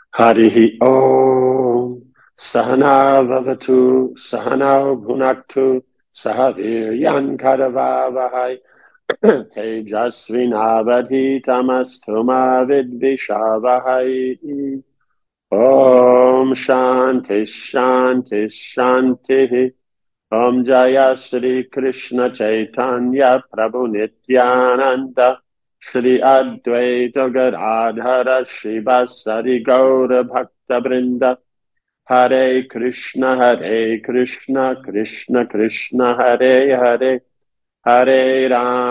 Harihi Om Sahana Vavatu Sahanao Bhunaktu Sahavir Kadavavahai Tejasvinavadhitamastu Vidvishavahai. Om Shanti Shanti Shanti. Om Jaya Shri Krishna Chaitanya Prabhu Nityananda Shri Advaita Gadadhara Shivasari Gaura Bhakta Brinda Hare Krishna Krishna Krishna Hare Hare Hare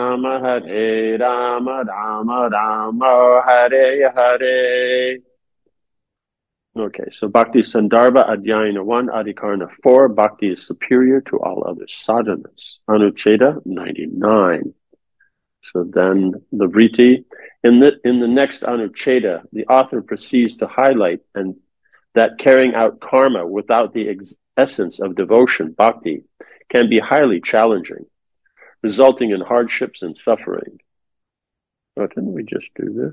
Rama Rama Rama Hare Hare. Okay, so Bhakti Sandarbha Adhyayana 1, Adhikarana 4, Bhakti is superior to all other sadhanas. Anucheta 99. So then the Vriti. In the next Anucheta, the author proceeds to highlight and that carrying out karma without the essence of devotion, bhakti, can be highly challenging, resulting in hardships and suffering. Oh, didn't we just do this?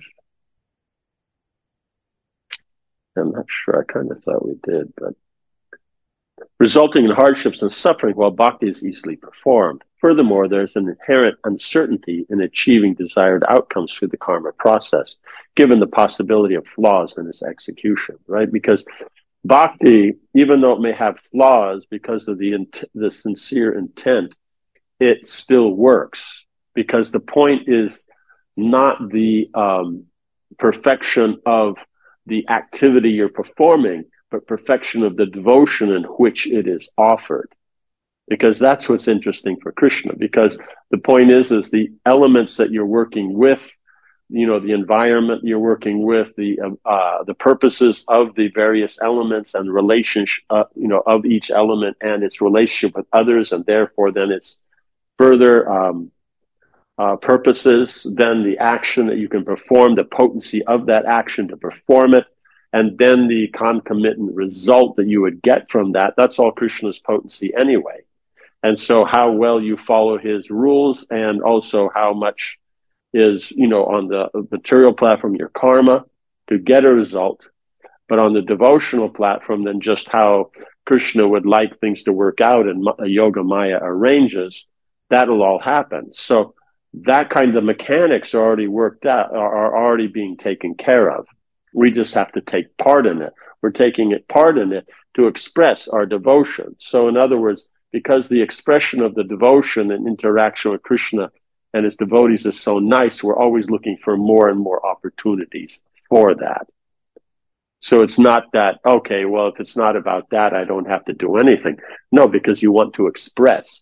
I'm not sure. I kind of thought we did, but resulting in hardships and suffering while bhakti is easily performed. Furthermore, there's an inherent uncertainty in achieving desired outcomes through the karma process, given the possibility of flaws in its execution, right? Because bhakti, even though it may have flaws because of the sincere intent, it still works, because the point is not the perfection of the activity you're performing, but perfection of the devotion in which it is offered. Because that's what's interesting for Krishna. Because the point is the elements that you're working with, the environment you're working with, the purposes of the various elements and relationship, of each element and its relationship with others, and therefore then its further purposes, then the action that you can perform, the potency of that action to perform it, and then the concomitant result that you would get from that. That's all Krishna's potency anyway. And so how well you follow his rules, and also how much is, on the material platform, your karma to get a result, but on the devotional platform, then just how Krishna would like things to work out and Yoga Maya arranges, that'll all happen. So that kind of mechanics are already worked out, are already being taken care of. We just have to take part in it. We're taking part in it to express our devotion. So in other words, because the expression of the devotion and interaction with Krishna and his devotees is so nice, we're always looking for more and more opportunities for that. So it's not that, okay, well, if it's not about that, I don't have to do anything. No, because you want to express,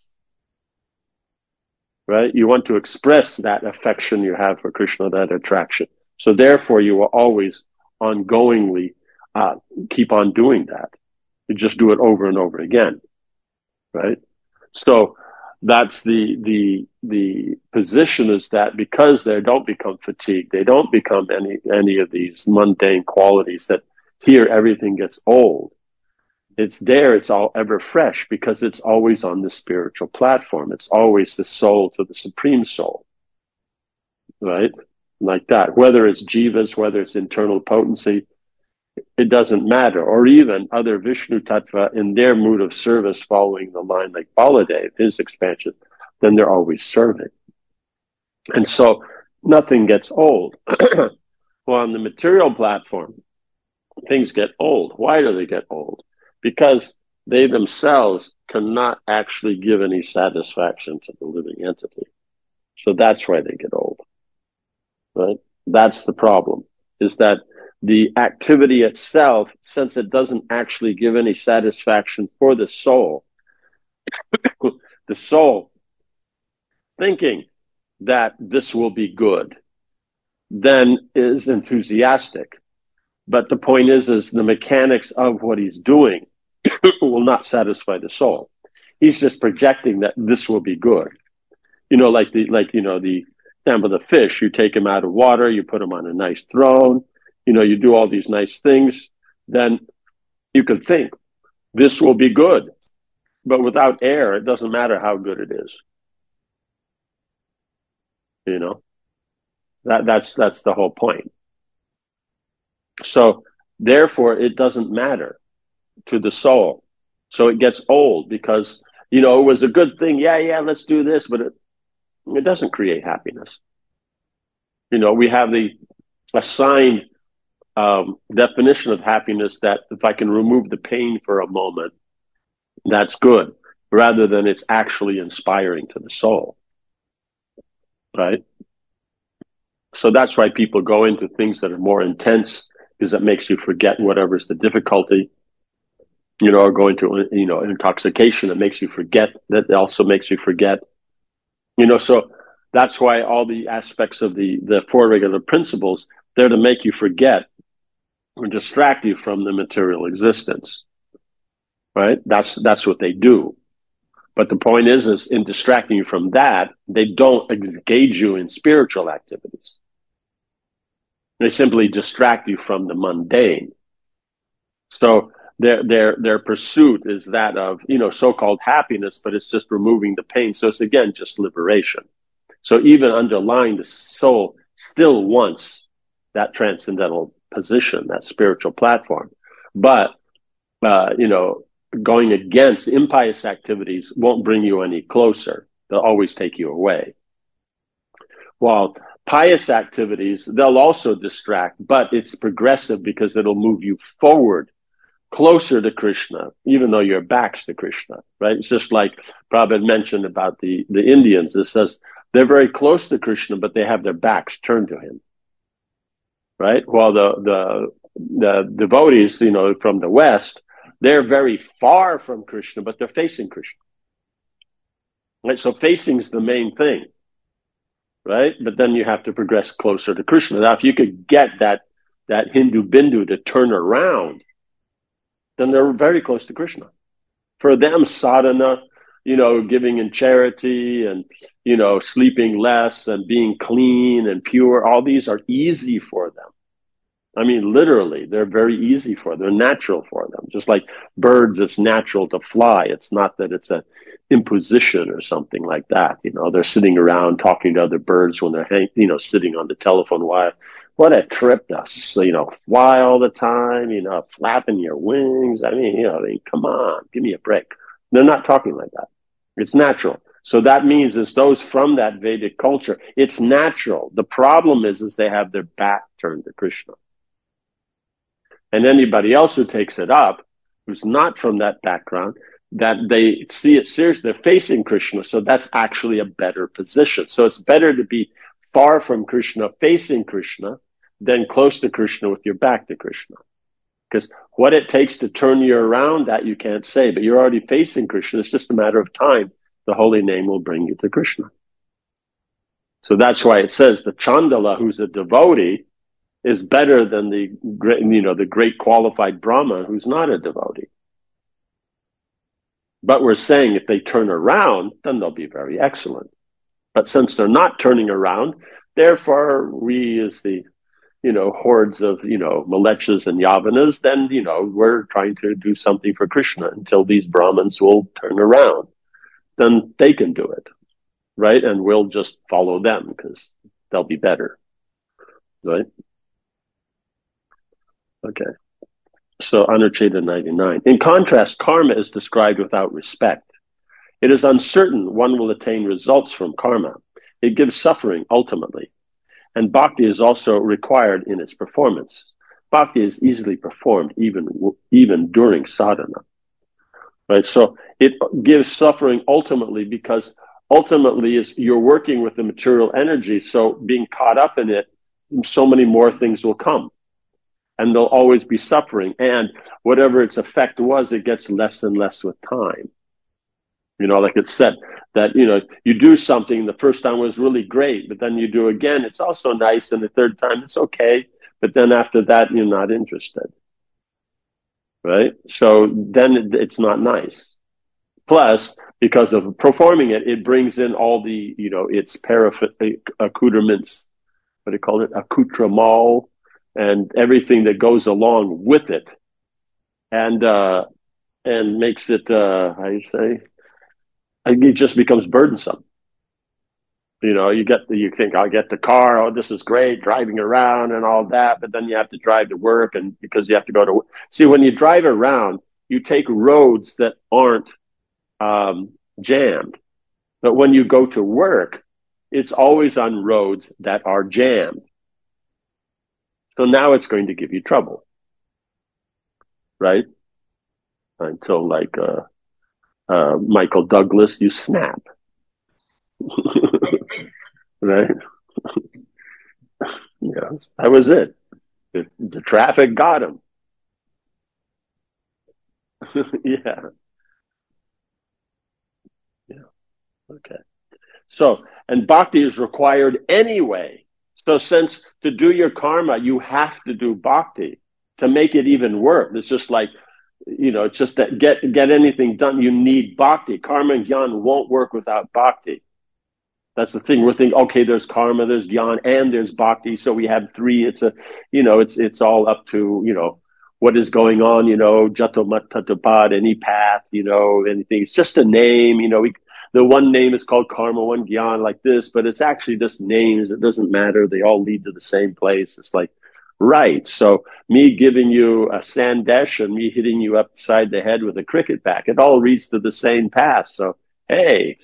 right? You want to express that affection you have for Krishna, that attraction. So therefore, you will always ongoingly keep on doing that. You just do it over and over again, right? So that's the position, is that because they don't become fatigued, they don't become any of these mundane qualities that here everything gets old. It's there, it's all ever fresh, because it's always on the spiritual platform. It's always the soul to the supreme soul, right? Like that. Whether it's jivas, whether it's internal potency, it doesn't matter. Or even other Vishnu Tattva in their mood of service, following the line like Baladev, his expansion, then they're always serving. And so nothing gets old. Well, on the material platform, things get old. Why do they get old? Because they themselves cannot actually give any satisfaction to the living entity. So that's why they get old, right? That's the problem, is that the activity itself, since it doesn't actually give any satisfaction for the soul, the soul thinking that this will be good, then is enthusiastic. But the point is the mechanics of what he's doing will not satisfy the soul. He's just projecting that this will be good. Like the example of the fish. You take him out of water, you put him on a nice throne, you do all these nice things, then you can think this will be good. But without air, it doesn't matter how good it is. That's the whole point. So Therefore, it doesn't matter to the soul. So it gets old because, it was a good thing. Yeah, let's do this, but it doesn't create happiness. We have the assigned definition of happiness that if I can remove the pain for a moment, that's good, rather than it's actually inspiring to the soul, right? So that's why people go into things that are more intense, because it makes you forget whatever's the difficulty, or go into, intoxication. It makes you forget. That also makes you forget, so that's why all the aspects of the four regular principles, they're to make you forget or distract you from the material existence, right? That's what they do. But the point is in distracting you from that, they don't engage you in spiritual activities. They simply distract you from the mundane. So their pursuit is that of, so-called happiness, but it's just removing the pain. So it's again just liberation. So even underlying, the soul still wants that transcendental position, that spiritual platform. But going against impious activities won't bring you any closer. They'll always take you away. While pious activities, they'll also distract, but it's progressive because it'll move you forward, closer to Krishna, even though your back's to Krishna, right? It's just like Prabhupada mentioned about the Indians. It says they're very close to Krishna, but they have their backs turned to him, right? While the devotees, from the West, they're very far from Krishna, but they're facing Krishna. Right? So facing is the main thing, right? But then you have to progress closer to Krishna. Now, if you could get that Hindu Bindu to turn around, then they're very close to Krishna. For them, sadhana, giving in charity and, sleeping less and being clean and pure, all these are easy for them. I mean, literally, they're very easy for them. They're natural for them. Just like birds, it's natural to fly. It's not that it's an imposition or something like that. They're sitting around talking to other birds when they're, sitting on the telephone wire. What a trip to, fly all the time, flapping your wings. I mean, come on, give me a break. They're not talking like that. It's natural. So that means it's those from that Vedic culture. It's natural. The problem is they have their back turned to Krishna. And anybody else who takes it up, who's not from that background, that they see it seriously, they're facing Krishna. So that's actually a better position. So it's better to be far from Krishna, facing Krishna, than close to Krishna with your back to Krishna. Because what it takes to turn you around, that you can't say, but you're already facing Krishna. It's just a matter of time. The holy name will bring you to Krishna. So that's why it says the Chandala, who's a devotee, is better than the great qualified Brahma who's not a devotee. But we're saying if they turn around, then they'll be very excellent. But since they're not turning around, therefore we as the, hordes of, Malechas and Yavanas, then, we're trying to do something for Krishna until these Brahmins will turn around. Then they can do it, right? And we'll just follow them because they'll be better, right? Okay. So Anucheta 99. In contrast, karma is described without respect. It is uncertain one will attain results from karma. It gives suffering ultimately. And bhakti is also required in its performance. Bhakti is easily performed even during sadhana. Right? So it gives suffering ultimately because ultimately is you're working with the material energy. So being caught up in it, so many more things will come. And there'll always be suffering. And whatever its effect was, it gets less and less with time. Like it's said that, you do something, the first time was really great, but then you do again, it's also nice. And the third time, it's okay. But then after that, you're not interested. Right? So then it's not nice. Plus, because of performing it, it brings in all the, its accoutrements, what do you call it? Accoutrement, and everything that goes along with it, and makes it, how you say, it just becomes burdensome. You think I'll get the car. Oh, this is great, driving around and all that. But then you have to drive to work, and because you have to go to see when you drive around, you take roads that aren't jammed. But when you go to work, it's always on roads that are jammed. So now it's going to give you trouble, right? Until like Michael Douglas, you snap, right? Yeah, that was it. The traffic got him. Yeah, yeah, okay. So, and bhakti is required anyway. So, since to do your karma, you have to do bhakti to make it even work. It's just like, it's just that get anything done, you need bhakti. Karma and jnana won't work without bhakti. That's the thing. We're thinking, okay, there's karma, there's jnana, and there's bhakti. So we have three. It's all up to, what is going on, jatomattatapad, any path, anything. It's just a name, the one name is called karma, one jnana like this, but it's actually just names. It doesn't matter. They all lead to the same place. It's like, right. So me giving you a sandesh and me hitting you upside the head with a cricket bat, it all leads to the same path. So, hey,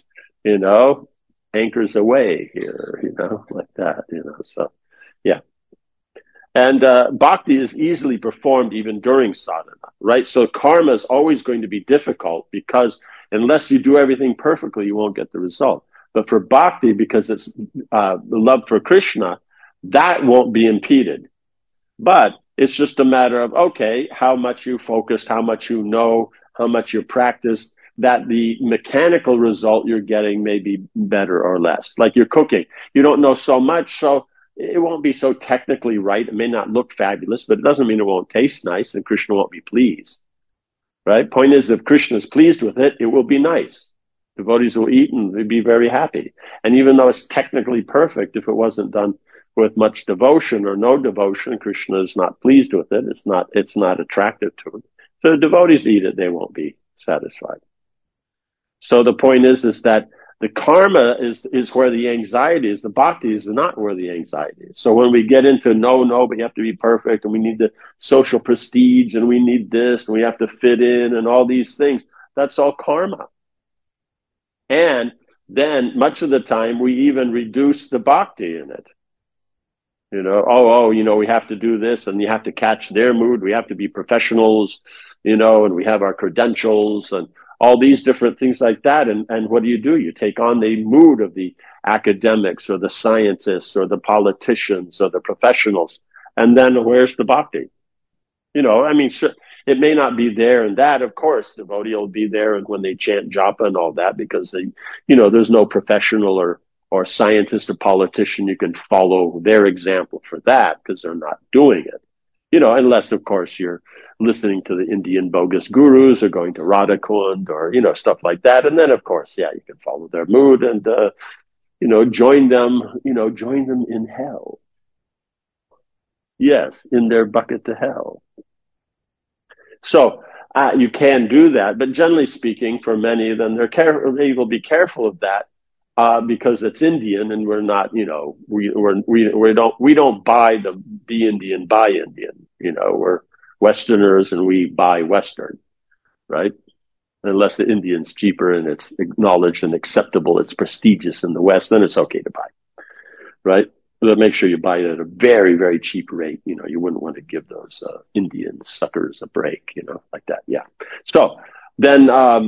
anchors away here, like that, so yeah. And bhakti is easily performed even during sadhana, right? So karma is always going to be difficult because unless you do everything perfectly, you won't get the result. But for bhakti, because it's the love for Krishna, that won't be impeded. But it's just a matter of, okay, how much you focused, how much you know, how much you practiced, that the mechanical result you're getting may be better or less. Like you're cooking. You don't know so much, so it won't be so technically right. It may not look fabulous, but it doesn't mean it won't taste nice and Krishna won't be pleased. Right? Point is, if Krishna is pleased with it, it will be nice. Devotees will eat and they'll be very happy. And even though it's technically perfect, if it wasn't done with much devotion or no devotion, Krishna is not pleased with it. It's not attractive to him. So the devotees eat it, they won't be satisfied. So the point is that the karma is where the anxiety is. The bhakti is not where the anxiety is. So when we get into but you have to be perfect and we need the social prestige and we need this and we have to fit in and all these things, that's all karma. And then much of the time we even reduce the bhakti in it. We have to do this and you have to catch their mood. We have to be professionals, and we have our credentials and all these different things like that. And what do? You take on the mood of the academics or the scientists or the politicians or the professionals. And then where's the bhakti? Sure, it may not be there and that. Of course, the devotee will be there and when they chant japa and all that because there's no professional or scientist or politician you can follow their example for that because they're not doing it. Unless, of course, you're listening to the Indian bogus gurus or going to Radha Kund or, stuff like that. And then, of course, yeah, you can follow their mood and, join them in hell. Yes, in their bucket to hell. So you can do that. But generally speaking, for many of them, they will be careful of that. Because it's Indian and we're not, we don't buy the be Indian, buy Indian. We're Westerners and we buy Western, right? Unless the Indian's cheaper and it's acknowledged and acceptable, it's prestigious in the West, then it's okay to buy, right? But make sure you buy it at a very, very cheap rate. You wouldn't want to give those Indian suckers a break, like that. Yeah. So then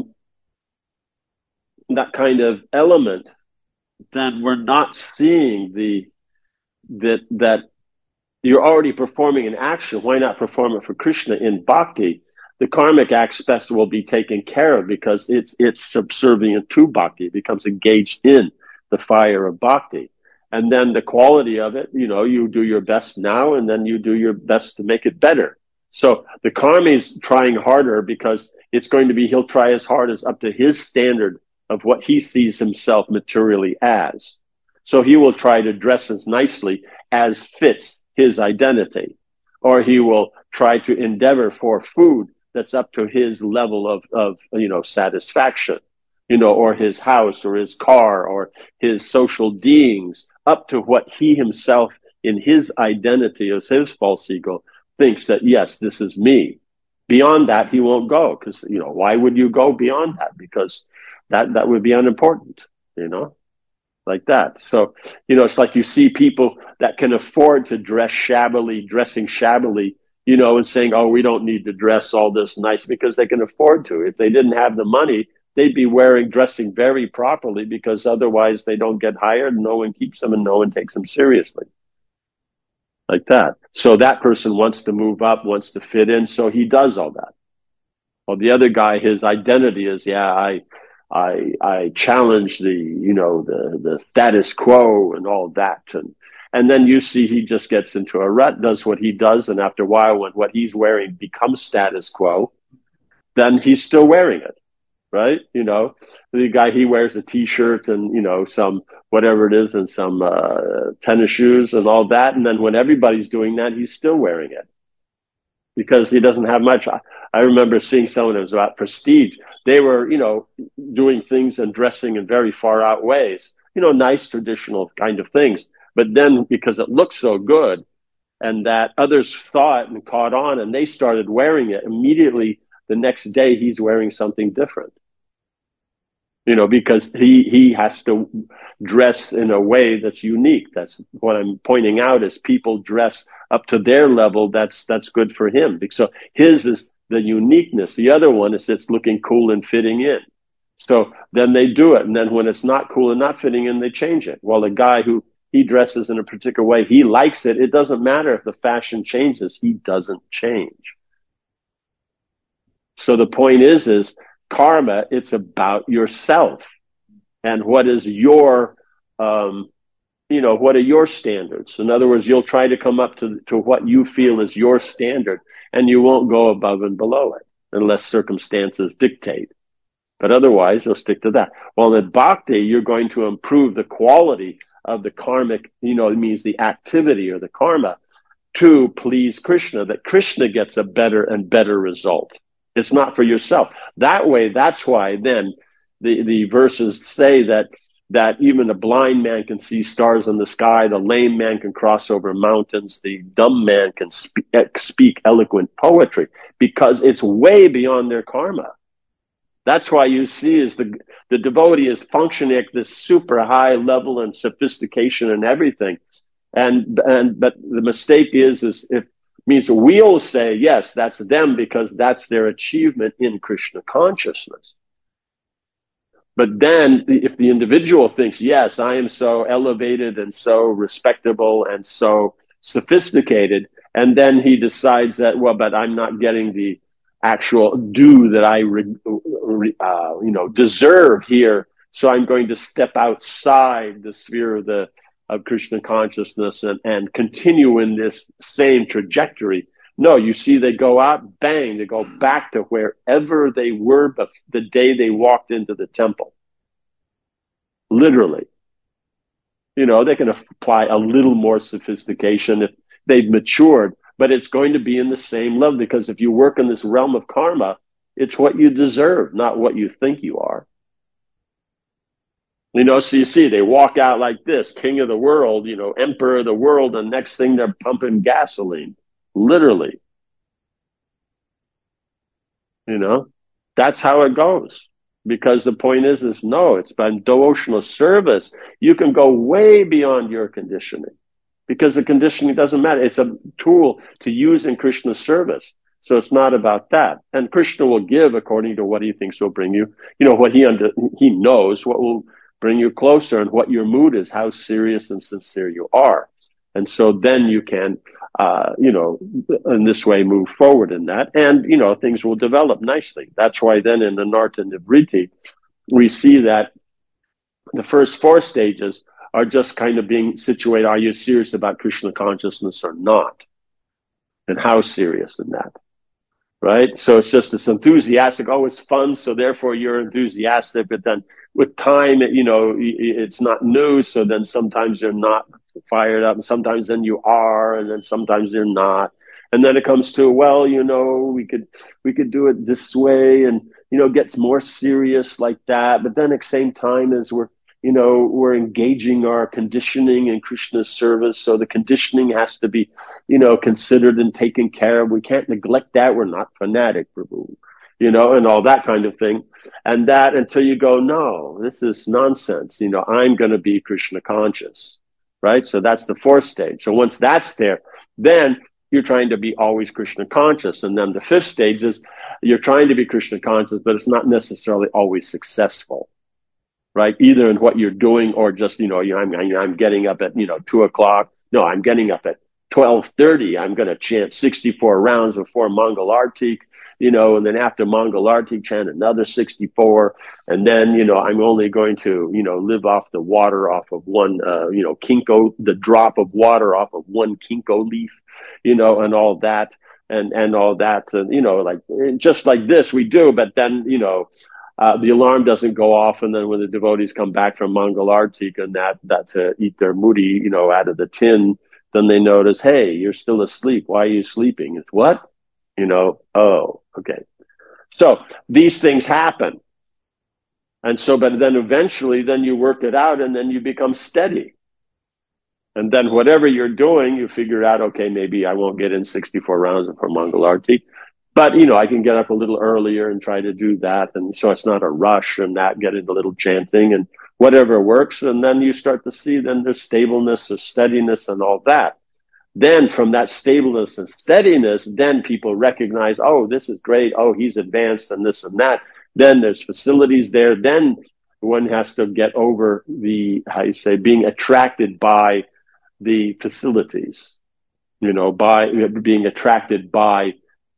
that kind of element, then we're not seeing that you're already performing an action. Why not perform it for Krishna in bhakti? The karmic aspect will be taken care of because it's subservient to bhakti. It becomes engaged in the fire of bhakti. And then the quality of it, you do your best now and then you do your best to make it better. So the karma is trying harder because he'll try as hard as up to his standard of what he sees himself materially as. So he will try to dress as nicely as fits his identity, or he will try to endeavor for food that's up to his level of satisfaction, or his house or his car or his social beings up to what he himself in his identity as his false ego thinks that, yes, this is me. Beyond that, he won't go because, why would you go beyond that? Because that would be unimportant, like that. So, it's like you see people that can afford to dressing shabbily, and saying, oh, we don't need to dress all this nice because they can afford to. If they didn't have the money, they'd be dressing very properly because otherwise they don't get hired. No one keeps them and no one takes them seriously. Like that. So that person wants to move up, wants to fit in. So he does all that. Well, the other guy, his identity is, I challenge the status quo and all that. And then you see he just gets into a rut, does what he does. And after a while, when what he's wearing becomes status quo, then he's still wearing it. Right? The guy, he wears a t-shirt and, some, whatever it is, and some tennis shoes and all that. And then when everybody's doing that, he's still wearing it because he doesn't have much. I remember seeing someone who was about prestige. They were, doing things and dressing in very far out ways, nice traditional kind of things. But then because it looked so good and that others saw it and caught on and they started wearing it immediately, the next day he's wearing something different. Because he has to dress in a way that's unique. That's what I'm pointing out is people dress up to their level. That's good for him. So his is the uniqueness. The other one is it's looking cool and fitting in. So then they do it. And then when it's not cool and not fitting in, they change it. Well, the guy who he dresses in a particular way, he likes it. It doesn't matter if the fashion changes. He doesn't change. So the point is karma, it's about yourself and what is your, what are your standards? In other words, you'll try to come up to what you feel is your standard and you won't go above and below it unless circumstances dictate. But otherwise, you'll stick to that. Well, in bhakti, you're going to improve the quality of the karmic, it means the activity or the karma to please Krishna, that Krishna gets a better and better result. It's not for yourself. That way, that's why then the verses say that even a blind man can see stars in the sky, the lame man can cross over mountains, the dumb man can speak eloquent poetry, because it's way beyond their karma. That's why you see is the devotee is functioning at this super high level and sophistication and everything. But the mistake is if means we'll say, yes, that's them because that's their achievement in Krishna consciousness. But then if the individual thinks, yes, I am so elevated and so respectable and so sophisticated, and then he decides that, well, but I'm not getting the actual due that I deserve here, so I'm going to step outside the sphere of Krishna consciousness and continue in this same trajectory. No, you see, they go out, bang, they go back to wherever they were but the day they walked into the temple. Literally. They can apply a little more sophistication if they've matured, but it's going to be in the same level because if you work in this realm of karma, it's what you deserve, not what you think you are. So you see, they walk out like this, king of the world, emperor of the world, and next thing they're pumping gasoline, literally. That's how it goes. Because the point is no, it's by devotional service. You can go way beyond your conditioning because the conditioning doesn't matter. It's a tool to use in Krishna's service. So it's not about that. And Krishna will give according to what he thinks will bring you, what he knows what will bring you closer and what your mood is, how serious and sincere you are. And so then you can, in this way move forward in that. And, things will develop nicely. That's why then in the Narta Nivriti, we see that the first 4 stages are just kind of being situated. Are you serious about Krishna consciousness or not? And how serious in that? Right? So it's just this enthusiastic, it's fun, so therefore you're enthusiastic, but then with time, it's not new, so then sometimes you're not fired up, and sometimes then you are, and then sometimes you're not. And then it comes to, well, we could do it this way, and it gets more serious like that. But then at the same time as we're engaging our conditioning in Krishna's service, so the conditioning has to be, considered and taken care of. We can't neglect that. We're not fanatic, Prabhu, and all that kind of thing. And that until you go, no, this is nonsense. I'm going to be Krishna conscious, right? So that's the fourth stage. So once that's there, then you're trying to be always Krishna conscious. And then the fifth stage is you're trying to be Krishna conscious, but it's not necessarily always successful, right? Either in what you're doing or just, I'm getting up at, 2:00. No, I'm getting up at 12:30. I'm going to chant 64 rounds before Mangal Artik, and then after Mangal Artik, chant another 64. And then, I'm only going to, live off the water off of one, kinko, the drop of water off of one kinko leaf, and all that. And all that, like just like this we do, but then, the alarm doesn't go off, and then when the devotees come back from Mangal Artik and that to eat their mudi, out of the tin, then they notice, hey, you're still asleep. Why are you sleeping? It's what? Oh, okay. So these things happen. And so, but then eventually, then you work it out, and then you become steady. And then whatever you're doing, you figure out, okay, maybe I won't get in 64 rounds for Mangal Artik, but, I can get up a little earlier and try to do that. And so it's not a rush, and that get into a little chanting and whatever works. And then you start to see then there's stableness, there's steadiness and all that. Then from that stableness and steadiness, then people recognize, oh, this is great. Oh, he's advanced and this and that. Then there's facilities there. Then one has to get over being attracted by the facilities, by being attracted by,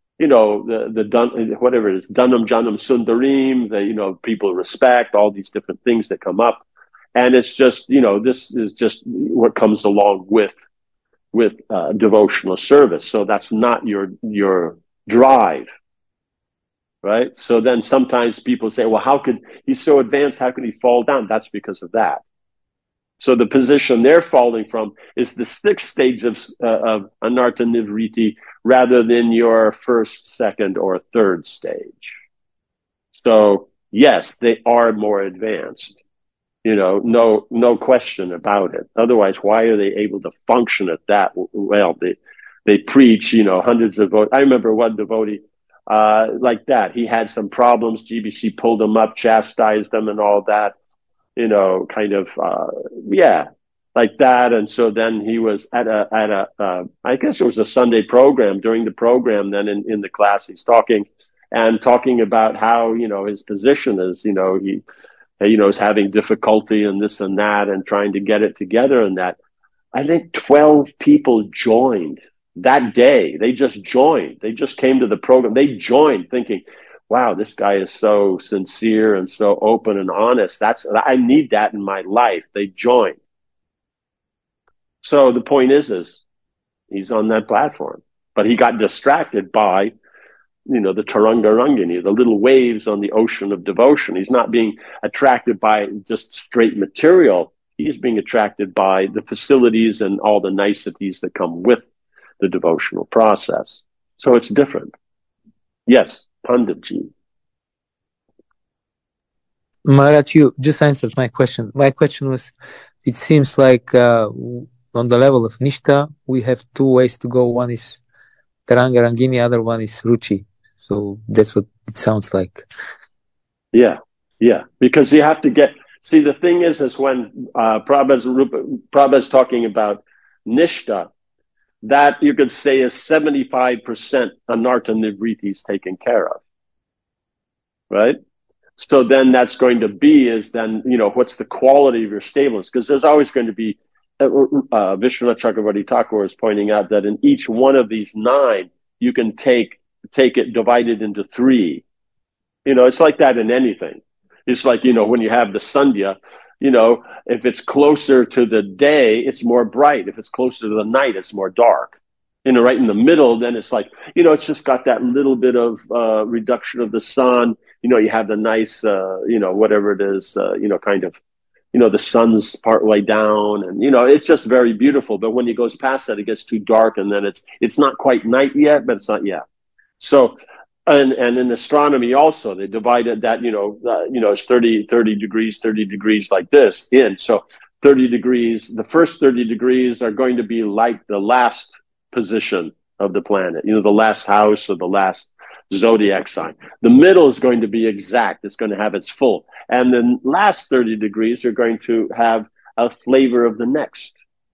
whatever it is, Dhanam Janam Sundarim, people respect all these different things that come up. And it's just, this is just what comes along with devotional service. So that's not your drive, right? So then sometimes people say, well, he's so advanced, how could he fall down? That's because of that. So the position they're falling from is the sixth stage of Anartha Nivriti rather than your first, second, or third stage. So yes, they are more advanced. No question about it. Otherwise, why are they able to function at that? Well, they preach, hundreds of votes. I remember one devotee like that. He had some problems. GBC pulled him up, chastised him, and all that. Like that. And so then he was at I guess it was a Sunday program. During the program, then in the class, he's talking about how, his position is, he is having difficulty and this and that and trying to get it together and that. I think 12 people joined that day. They just joined. They just came to the program. They joined thinking, wow, this guy is so sincere and so open and honest. I need that in my life. They joined. So the point is he's on that platform, but he got distracted by, the Taranga Rangini, the little waves on the ocean of devotion. He's not being attracted by just straight material. He's being attracted by the facilities and all the niceties that come with the devotional process. So it's different. Yes, Panditji. Maharaj, you just answered my question. My question was, it seems like on the level of Nishta, we have two ways to go. One is Taranga Rangini, other one is Ruchi. So that's what it sounds like. Yeah, because you have to see, the thing is when Prabhupada's talking about Nishta, that you could say is 75% Anartha Nivriti is taken care of, right? So then that's going to be what's the quality of your stableness? Because there's always going to be, Vishwanath Chakravarti Thakur is pointing out that in each one of these 9, you can take it divided into 3. It's like that in anything. It's like, when you have the Sandhya, if it's closer to the day, it's more bright. If it's closer to the night, it's more dark. Right in the middle, then it's like, it's just got that little bit of reduction of the sun. You have the nice, whatever it is, kind of the sun's partway down, and it's just very beautiful. But when it goes past that, it gets too dark, and then it's not quite night yet, but it's not yet. So, and in astronomy also, they divided that, it's 30 degrees like this in. So 30 degrees, the first 30 degrees are going to be like the last position of the planet, the last house or the last zodiac sign. The middle is going to be exact. It's going to have its full. And the last 30 degrees are going to have a flavor of the next.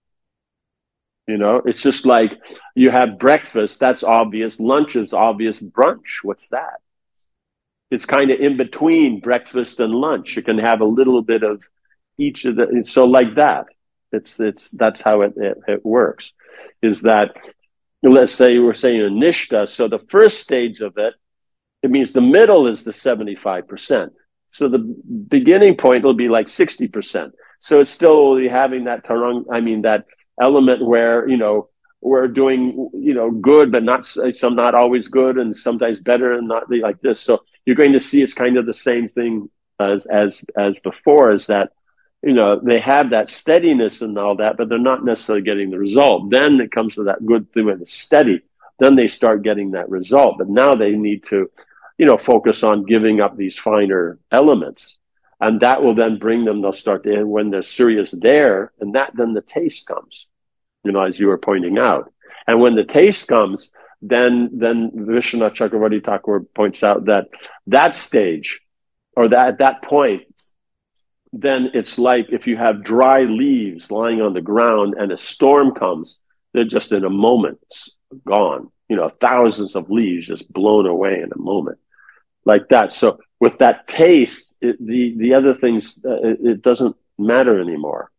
It's just like you have breakfast, that's obvious. Lunch is obvious. Brunch, what's that? It's kind of in between breakfast and lunch. You can have a little bit of each of the, so like that. That's how it works. Is that, let's say we're saying a Nishta, so the first stage of it means the middle is the 75%. So the beginning point will be like 60%. So it's still having that that element where, we're doing, good, but not always good, and sometimes better and not like this. So you're going to see it's kind of the same thing as before, is that, they have that steadiness and all that, but they're not necessarily getting the result. Then it comes to that good thing when it's steady. Then they start getting that result. But now they need to, focus on giving up these finer elements. And that will then bring them, they'll start to, when the Surya is there, and then the taste comes, as you were pointing out. And when the taste comes, then Vishwanath Chakravarti Thakur points out that stage, or that point, then it's like if you have dry leaves lying on the ground and a storm comes, they're just in a moment gone. Thousands of leaves just blown away in a moment, like that. So with that taste, the other things, it doesn't matter anymore.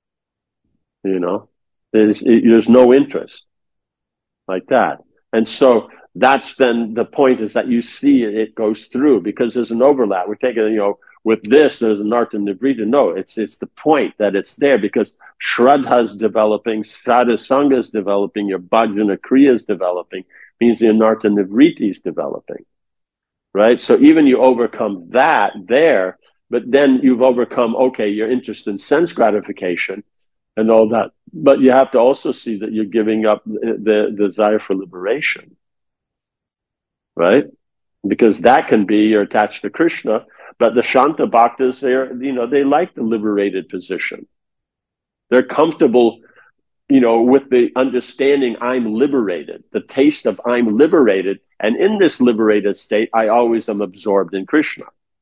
There's no interest, like that. And so that's then the point, is that you see it goes through, because there's an overlap. We're taking, with this, there's an Narta Nivrita. No, it's the point that it's there, because Shraddha is developing, Sadhu Sangha is developing, your Bhajana Kriya is developing, means the Anartha Nivriti is developing, right? So even you overcome that there, but then you've overcome, your interest in sense gratification and all that. But you have to also see that you're giving up the desire for liberation, right? Because that can be you're attached to Krishna, but the Shanta Bhaktas, they like the liberated position. They're comfortable, with the understanding I'm liberated, the taste of I'm liberated. And in this liberated state, I always am absorbed in Krishna.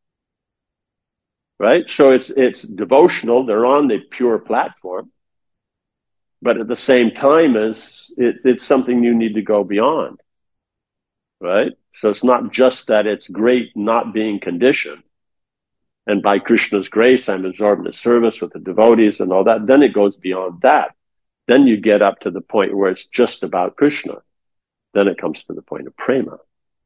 Right? So it's devotional. They're on the pure platform. But at the same time, it's something you need to go beyond. Right? So it's not just that it's great not being conditioned. And by Krishna's grace, I'm absorbed in the service with the devotees and all that. Then it goes beyond that. Then you get up to the point where it's just about Krishna. Then it comes to the point of prema.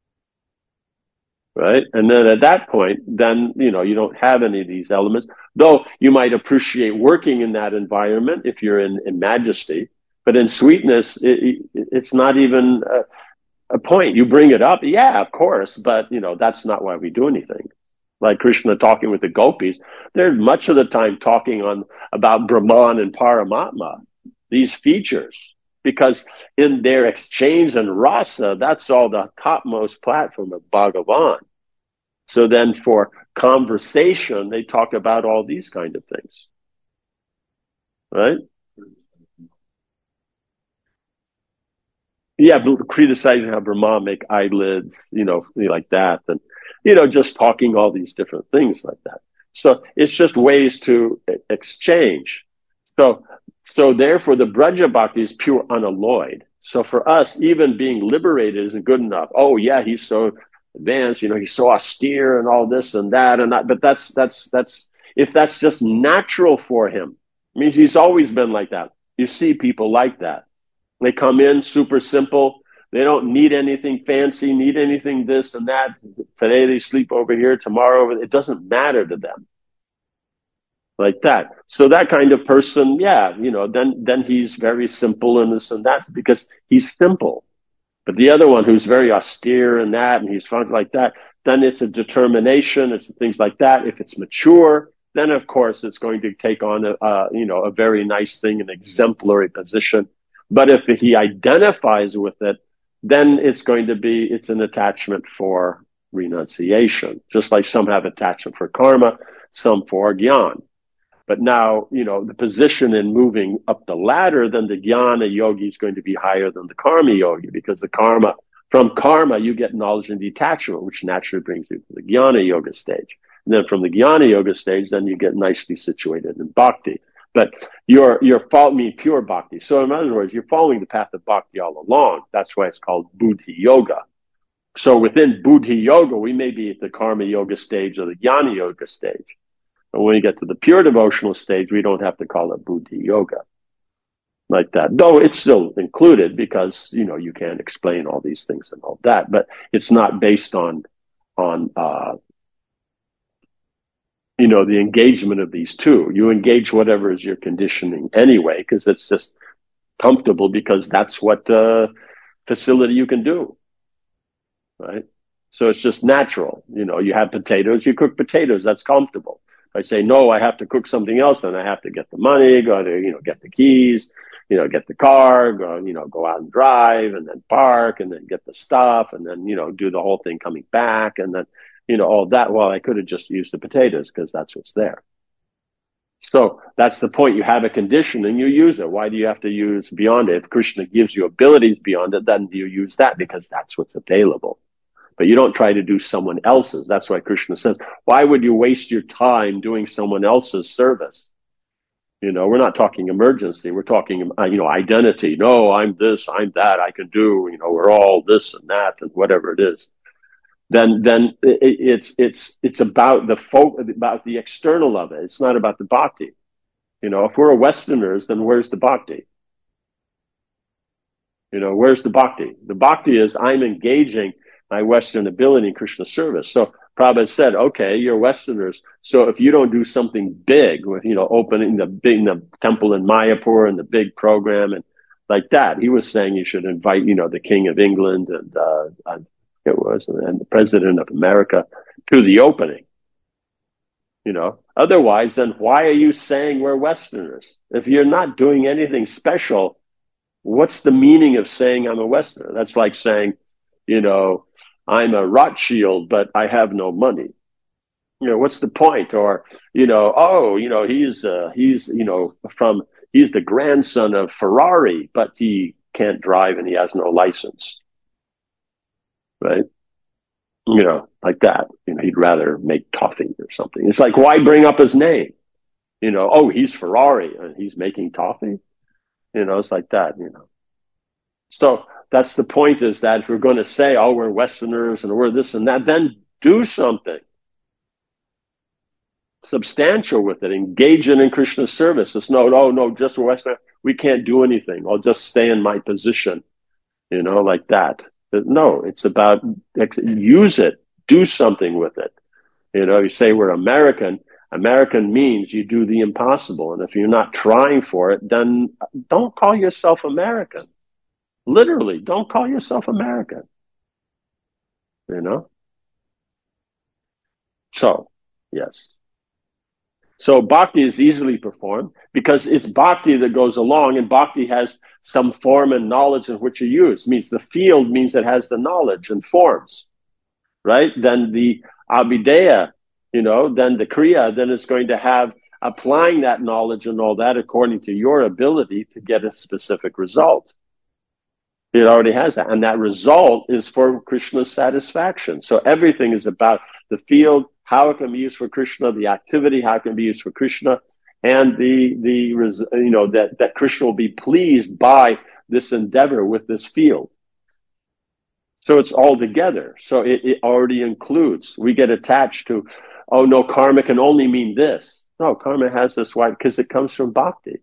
Right? And then at that point, then, you don't have any of these elements. Though you might appreciate working in that environment if you're in majesty. But in sweetness, it's not even a point. You bring it up, yeah, of course. But, that's not why we do anything. Like Krishna talking with the gopis, they're much of the time talking about Brahman and Paramatma, these features, because in their exchange and rasa, that's all the topmost platform of Bhagavan. So then for conversation, they talk about all these kind of things, right? Yeah, criticizing how Brahma make eyelids, like that, and just talking all these different things like that. So it's just ways to exchange. So therefore, the Braja Bhakti is pure unalloyed. So for us, even being liberated isn't good enough. Oh yeah, he's so advanced, he's so austere and all this and that and that. But that's if that's just natural for him, it means he's always been like that. You see people like that. They come in super simple. They don't need anything fancy, need anything this and that. Today they sleep over here, tomorrow over there. It doesn't matter to them. Like that. So that kind of person, yeah, then he's very simple and this and that because he's simple. But the other one who's very austere and he's fun like that, then it's a determination, it's things like that. If it's mature, then of course it's going to take on a very nice thing, an exemplary position. But if he identifies with it, then it's an attachment for renunciation, just like some have attachment for karma, some for gyan. But now, the position in moving up the ladder, then the jnana yogi is going to be higher than the karma yogi, because from karma, you get knowledge and detachment, which naturally brings you to the jnana yoga stage. And then from the jnana yoga stage, then you get nicely situated in bhakti. But you're following pure bhakti. So in other words, you're following the path of bhakti all along. That's why it's called buddhi yoga. So within buddhi yoga, we may be at the karma yoga stage or the jnana yoga stage. And when we get to the pure devotional stage, we don't have to call it buddhi yoga like that. Though it's still included, because, you can't explain all these things and all that, but it's not based on the engagement of these two. You engage whatever is your conditioning anyway, because it's just comfortable, because that's what facility you can do, right? So it's just natural. You have potatoes, you cook potatoes, that's comfortable. If I say, no, I have to cook something else, then I have to get the money, go to, get the keys, get the car, go out and drive, and then park, and then get the stuff, and then, do the whole thing coming back, and then, all that. Well, I could have just used the potatoes, because that's what's there. So that's the point. You have a condition and you use it. Why do you have to use beyond it? If Krishna gives you abilities beyond it, then you use that, because that's what's available. But you don't try to do someone else's. That's why Krishna says, why would you waste your time doing someone else's service? We're not talking emergency. We're talking, identity. No, I'm this, I'm that, I can do, we're all this and that and whatever it is. Then it's about about the external of it. It's not about the bhakti. If we're Westerners, then where's the bhakti? Where's the bhakti? The bhakti is I'm engaging my Western ability in Krishna service. So Prabhupada said, okay, you're Westerners. So if you don't do something big with, opening the temple in Mayapur and the big program and like that, he was saying you should invite, the King of England and the President of America to the opening. Otherwise, then why are you saying we're Westerners? If you're not doing anything special, what's the meaning of saying I'm a Westerner? That's like saying, I'm a Rothschild, but I have no money. What's the point? Or, he's the grandson of Ferrari, but he can't drive and he has no license. Right? Like that. He'd rather make toffee or something. It's like, why bring up his name? He's Ferrari and he's making toffee. It's like that, So that's the point, is that if we're going to say, we're Westerners and we're this and that, then do something substantial with it. Engage in Krishna's service. It's no, just Western. We can't do anything. I'll just stay in my position, like that. But no, it's about use it. Do something with it. You say we're American. American means you do the impossible. And if you're not trying for it, then don't call yourself American. Literally, don't call yourself American. So, yes. So bhakti is easily performed because it's bhakti that goes along, and bhakti has some form and knowledge in which you use. It means the field means it has the knowledge and forms, right? Then the abhideya, then the kriya, then it's going to have applying that knowledge and all that according to your ability to get a specific result. It already has that. And that result is for Krishna's satisfaction. So everything is about the field, how it can be used for Krishna, the activity, how it can be used for Krishna, and that Krishna will be pleased by this endeavor with this field. So it's all together. So it already includes. We get attached to, no, karma can only mean this. No, karma has this. Why? Because it comes from bhakti.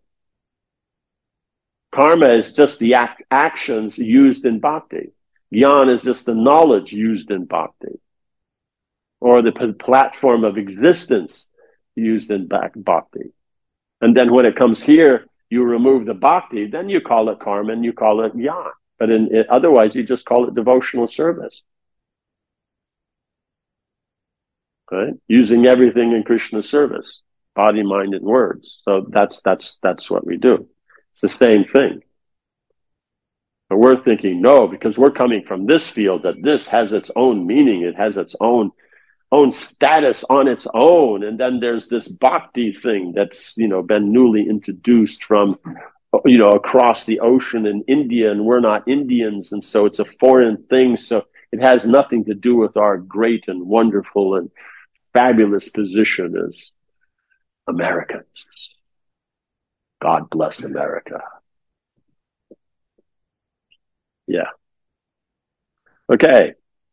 Karma is just the actions used in bhakti. Jnana is just the knowledge used in bhakti. Or the platform of existence used in bhakti. And then when it comes here, you remove the bhakti, then you call it karma and you call it jnana. But otherwise, you just call it devotional service. Right? Using everything in Krishna's service. body, mind, and words. So that's what we do. It's the same thing. But we're thinking, no, because we're coming from this field, that this has its own meaning. It has its own status on its own. And then there's this bhakti thing that's, been newly introduced from, across the ocean in India, and we're not Indians. And so it's a foreign thing. So it has nothing to do with our great and wonderful and fabulous position as Americans. God bless America. Yeah. Okay.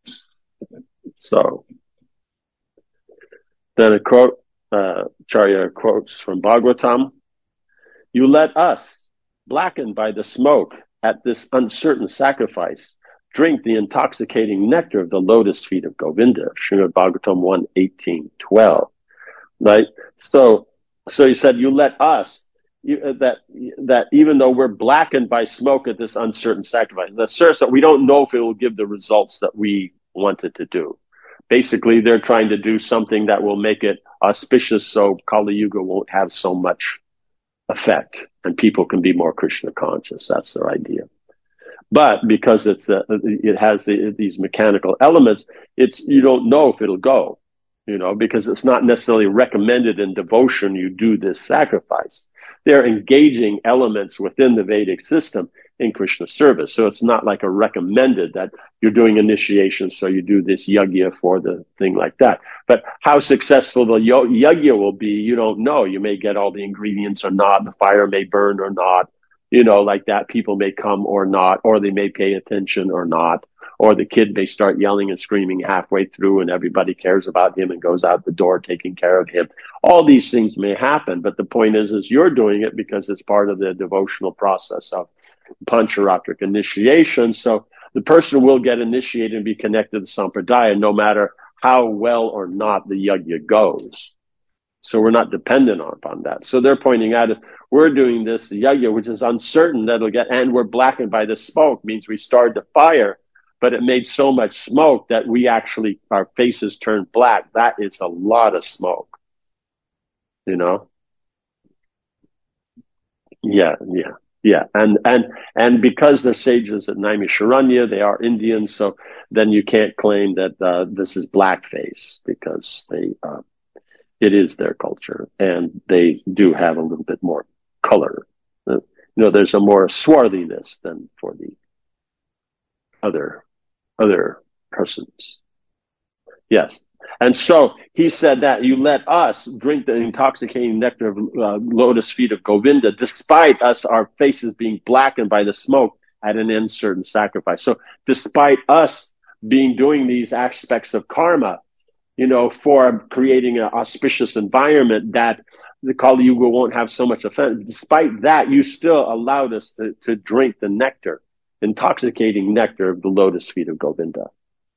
So then a quote, Charya quotes from Bhagavatam: "You let us, blackened by the smoke at this uncertain sacrifice, drink the intoxicating nectar of the lotus feet of Govinda." Srimad Bhagavatam 1:18-12. Right? So he said, you let us, that even though we're blackened by smoke at this uncertain sacrifice, that we don't know if it will give the results that we wanted to do. Basically, they're trying to do something that will make it auspicious so Kali Yuga won't have so much effect and people can be more Krishna conscious. That's their idea. But because it has these mechanical elements, you don't know if it'll go, because it's not necessarily recommended in devotion you do this sacrifice. They're engaging elements within the Vedic system in Krishna service. So it's not like a recommended that you're doing initiation, so you do this yajna for the thing like that. But how successful the yajna will be, you don't know. You may get all the ingredients or not. The fire may burn or not. Like that. People may come or not, or they may pay attention or not. Or the kid may start yelling and screaming halfway through and everybody cares about him and goes out the door taking care of him. All these things may happen, but the point is you're doing it because it's part of the devotional process of Pancharatric initiation. So the person will get initiated and be connected to Sampradaya no matter how well or not the yajna goes. So we're not dependent upon that. So they're pointing out if we're doing this yajna, which is uncertain that it'll get, and we're blackened by the smoke, means we started the fire, but it made so much smoke that our faces turned black. That is a lot of smoke, Yeah. And because they're sages at Naimisharanya, they are Indians, so then you can't claim that this is blackface because it is their culture, and they do have a little bit more color. There's a more swarthiness than for the other persons. Yes. And so he said that you let us drink the intoxicating nectar of lotus feet of Govinda, despite our faces being blackened by the smoke at an uncertain sacrifice. So despite us doing these aspects of karma, for creating an auspicious environment that the Kali Yuga won't have so much effect. Despite that, you still allowed us to drink the nectar, intoxicating nectar of the lotus feet of Govinda.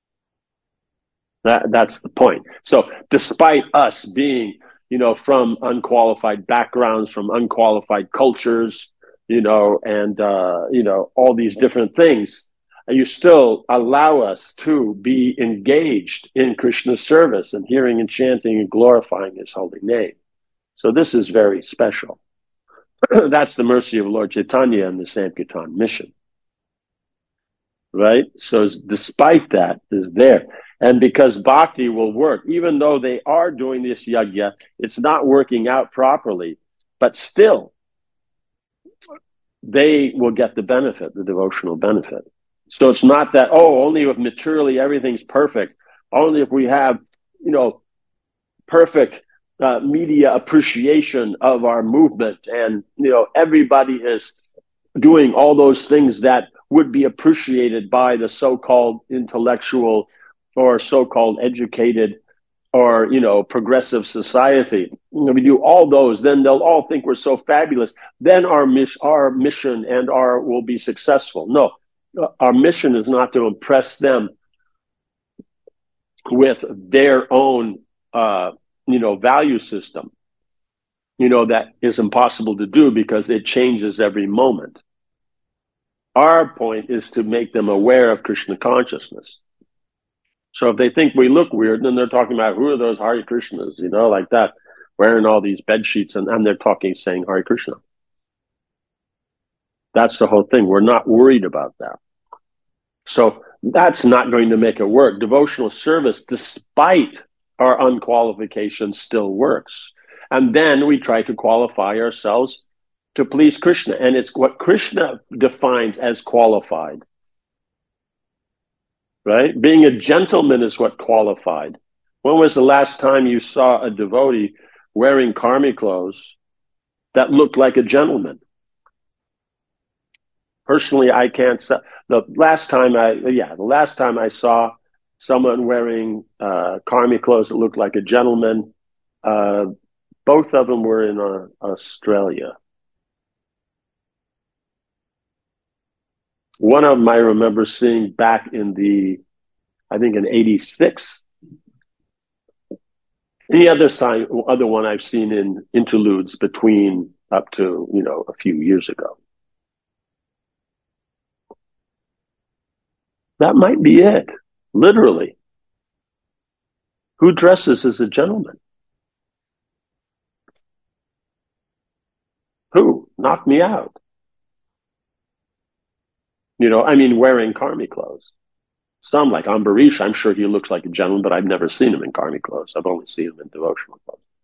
That's the point. So despite us being, from unqualified backgrounds, from unqualified cultures, and all these different things, you still allow us to be engaged in Krishna's service and hearing and chanting and glorifying his holy name. So this is very special. That's the mercy of Lord Chaitanya and the Sankirtan mission. Right? So despite that is there. And because bhakti will work, even though they are doing this yajna, it's not working out properly, but still they will get the benefit, the devotional benefit. So it's not that, only if materially everything's perfect, only if we have, perfect media appreciation of our movement and, everybody is doing all those things that would be appreciated by the so-called intellectual or so-called educated or, progressive society. We do all those, then they'll all think we're so fabulous. Then our mission and will be successful. No. Our mission is not to impress them with their own, value system, that is impossible to do because it changes every moment. Our point is to make them aware of Krishna consciousness. So if they think we look weird, then they're talking about who are those Hare Krishnas, like that. wearing all these bed sheets, and they're talking, saying Hare Krishna. That's the whole thing. We're not worried about that. So that's not going to make it work. Devotional service, despite our unqualification, still works. And then we try to qualify ourselves to please Krishna. And it's what Krishna defines as qualified. Right? Being a gentleman is what qualified. When was the last time you saw a devotee wearing karmi clothes that looked like a gentleman? Personally, I can't say. The last time I saw someone wearing karmi clothes that looked like a gentleman, both of them were in Australia. One of them I remember seeing back in in '86. The other one I've seen in interludes between up to, a few years ago. That might be it, literally. Who dresses as a gentleman? Who? Knock me out. Wearing karmi clothes. Some, like Ambarish, I'm sure he looks like a gentleman, but I've never seen him in karmi clothes. I've only seen him in devotional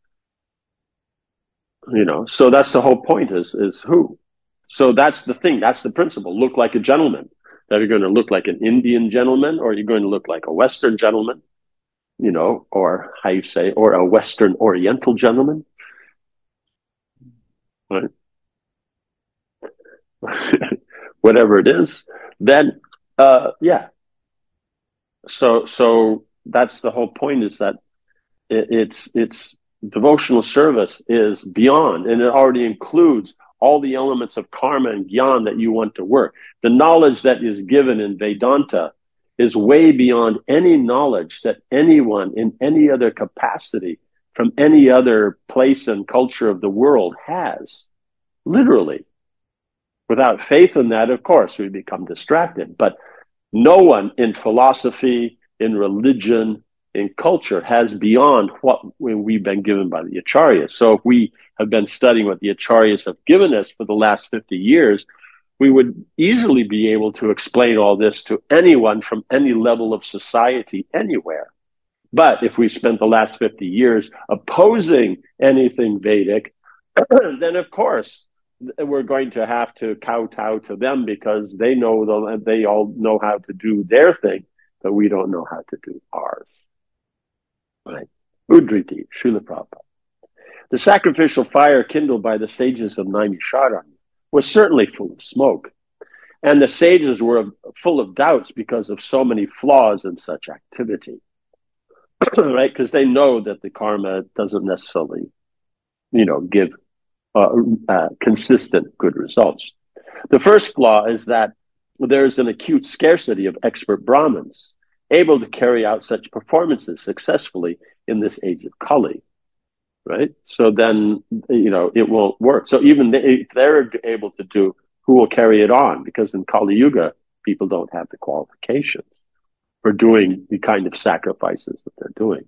clothes. So that's the whole point is who. So that's the thing. That's the principle. Look like a gentleman. That you're going to look like an Indian gentleman, or you're going to look like a Western gentleman, or how you say, or a Western Oriental gentleman. Right? Whatever it is, then, yeah. So that's the whole point, is that it's devotional service is beyond, and it already includes all the elements of karma and gyan that you want to work. The knowledge that is given in Vedanta is way beyond any knowledge that anyone in any other capacity from any other place and culture of the world has. Literally. Without faith in that, of course, we become distracted. But no one in philosophy, in religion, in culture has beyond what we've been given by the Acharyas. So if we have been studying what the Acharyas have given us for the last 50 years, we would easily be able to explain all this to anyone from any level of society anywhere. But if we spent the last 50 years opposing anything Vedic, then of course we're going to have to kowtow to them, because they all know how to do their thing, but we don't know how to do ours. Right? Udriti, Srila Prabhupada. The sacrificial fire kindled by the sages of Naimisharanya was certainly full of smoke, and the sages were full of doubts because of so many flaws in such activity. Right? Because they know that the karma doesn't necessarily, give consistent good results. The first flaw is that there's an acute scarcity of expert Brahmins able to carry out such performances successfully in this age of Kali, right? So then, it won't work. So even if they're able to do, who will carry it on? Because in Kali Yuga, people don't have the qualifications for doing the kind of sacrifices that they're doing.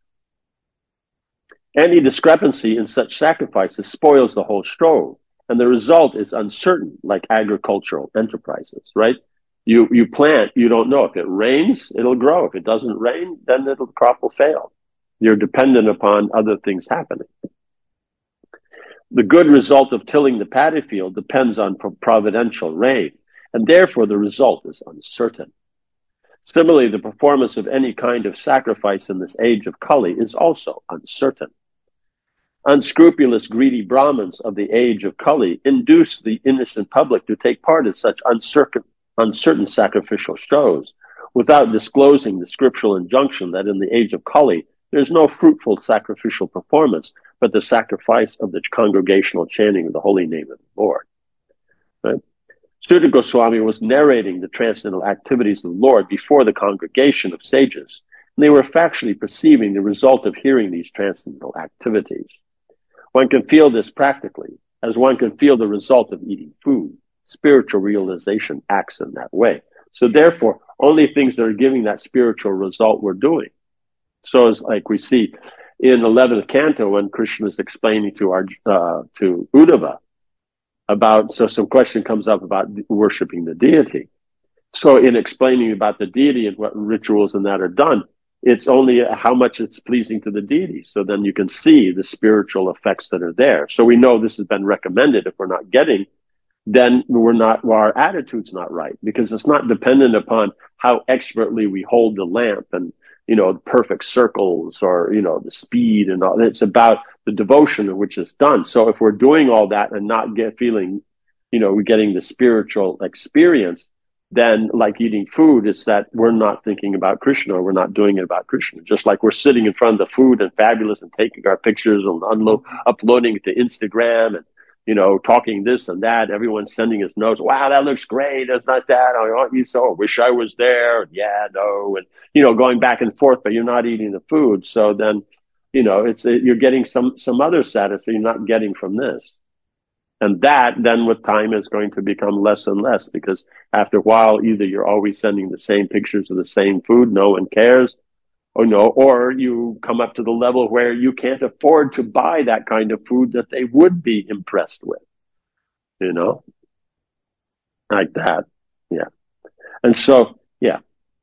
Any discrepancy in such sacrifices spoils the whole show, and the result is uncertain, like agricultural enterprises, right? You plant, you don't know. If it rains, it'll grow. If it doesn't rain, then the crop will fail. You're dependent upon other things happening. The good result of tilling the paddy field depends on providential rain, and therefore the result is uncertain. Similarly, the performance of any kind of sacrifice in this age of Kali is also uncertain. Unscrupulous, greedy Brahmins of the age of Kali induce the innocent public to take part in such uncertain sacrificial shows, without disclosing the scriptural injunction that in the age of Kali, there is no fruitful sacrificial performance, but the sacrifice of the congregational chanting of the holy name of the Lord. Right? Sutta Goswami was narrating the transcendental activities of the Lord before the congregation of sages, and they were factually perceiving the result of hearing these transcendental activities. One can feel this practically, as one can feel the result of eating food. Spiritual realization acts in that way. So therefore, only things that are giving that spiritual result we're doing. So it's like we see in 11th canto when Krishna is explaining to Uddhava about, so some question comes up about worshiping the deity. So in explaining about the deity and what rituals and that are done, it's only how much it's pleasing to the deity. So then you can see the spiritual effects that are there. So we know this has been recommended. If we're not getting, then our attitude's not right, because it's not dependent upon how expertly we hold the lamp and, the perfect circles or, the speed and all. It's about the devotion which is done. So if we're doing all that and not feeling, we're getting the spiritual experience, then like eating food, is that we're not thinking about Krishna, or we're not doing it about Krishna. Just like we're sitting in front of the food and fabulous and taking our pictures and uploading it to Instagram and, talking this and that. Everyone's sending us notes. Wow, that looks great. It's not that. Aren't you so? I wish I was there. Yeah, no. And, going back and forth, but you're not eating the food. So then, you're getting some other status that you're not getting from this. And that then with time is going to become less and less, because after a while, either you're always sending the same pictures of the same food, no one cares, or you come up to the level where you can't afford to buy that kind of food that they would be impressed with, like that. Yeah. And so, yeah.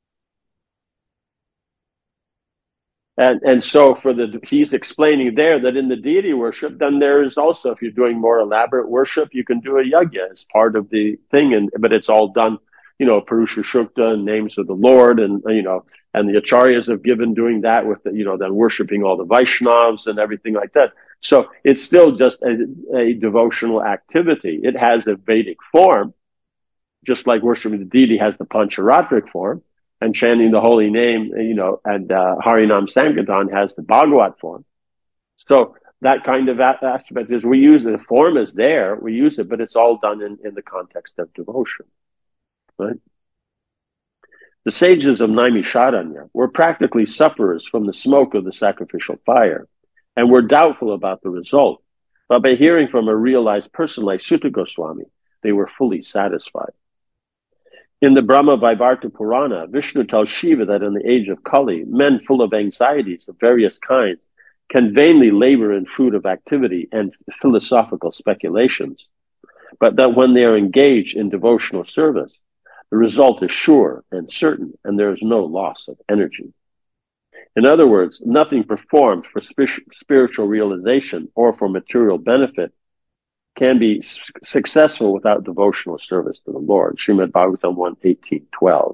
And so he's explaining there that in the deity worship, then there is also, if you're doing more elaborate worship, you can do a yajna as part of the thing, but it's all done, Purusha Shukta, names of the Lord, and and the acharyas have given doing that with then worshiping all the Vaishnavas and everything like that. So it's still just a devotional activity. It has a Vedic form, just like worshiping the deity has the Pancharatric form. And chanting the holy name, and Harinam Sankirtan has the Bhagavat form. So that kind of aspect is we use it. The form is there, we use it, but it's all done in the context of devotion, right? The sages of Naimisharanya were practically sufferers from the smoke of the sacrificial fire, and were doubtful about the result. But by hearing from a realized person like Suta Goswami, they were fully satisfied. In the Brahma Vaivarta Purana, Vishnu tells Shiva that in the age of Kali, men full of anxieties of various kinds can vainly labor in fruitive activity and philosophical speculations, but that when they are engaged in devotional service, the result is sure and certain, and there is no loss of energy. In other words, nothing performed for spiritual realization or for material benefit can be successful without devotional service to the Lord. Srimad Bhagavatam 1:18-12.